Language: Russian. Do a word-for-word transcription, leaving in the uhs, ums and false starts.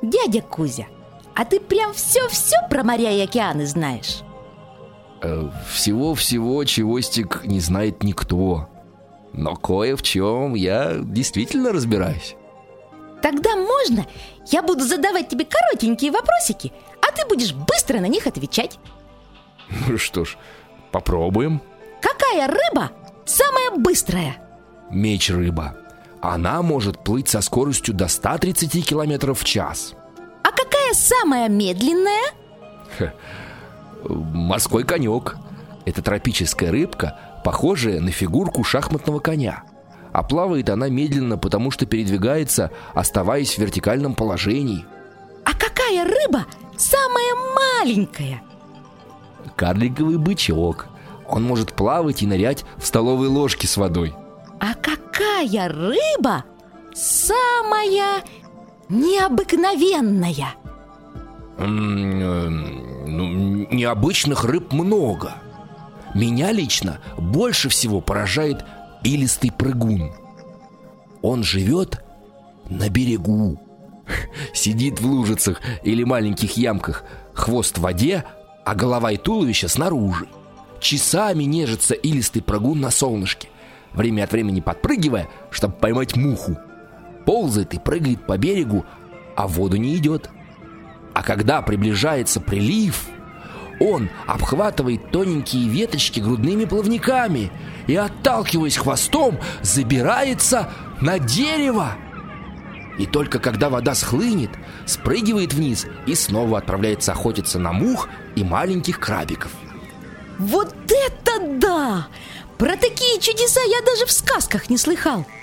Дядя Кузя, а ты прям все-все про моря и океаны знаешь? э, Всего-всего, чевостик, не знает никто. Но кое в чем я действительно разбираюсь. Тогда можно я буду задавать тебе коротенькие вопросики, а ты будешь быстро на них отвечать? Ну что ж, попробуем. Какая рыба самая быстрая? Меч-рыба. Она может плыть со скоростью до ста тридцати километров в час. А какая самая медленная? Морской конек. Это тропическая рыбка, похожая на фигурку шахматного коня. А плавает она медленно, потому что передвигается, оставаясь в вертикальном положении. А какая рыба самая маленькая? Карликовый бычок. Он может плавать и нырять в столовые ложки с водой. А какая рыба самая необыкновенная? Ну, необычных рыб много. Меня лично больше всего поражает илистый прыгун. Он живет на берегу. Сидит в лужицах или маленьких ямках, хвост в воде, а голова и туловище снаружи. Часами нежится илистый прыгун на солнышке, время от времени подпрыгивая, чтобы поймать муху. Ползает и прыгает по берегу, а в воду не идет. А когда приближается прилив, он обхватывает тоненькие веточки грудными плавниками и, отталкиваясь хвостом, забирается на дерево. И только когда вода схлынет, спрыгивает вниз и снова отправляется охотиться на мух и маленьких крабиков. Вот это да! Про такие чудеса я даже в сказках не слыхал.